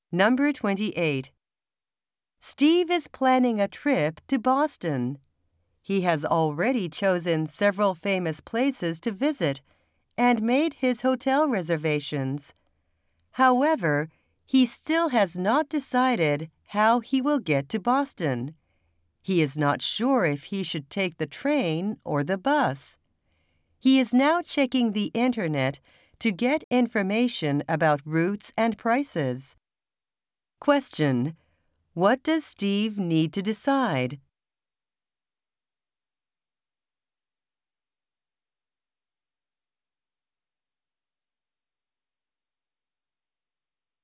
Number 28. Steve is planning a trip to Boston. He has already chosen several famous places to visit and made his hotel reservations. However, he still has not decided how he will get to Boston. He is not sure if he should take the train or the bus. He is now checking the internet to get information about routes and prices. Question: what does Steve need to decide?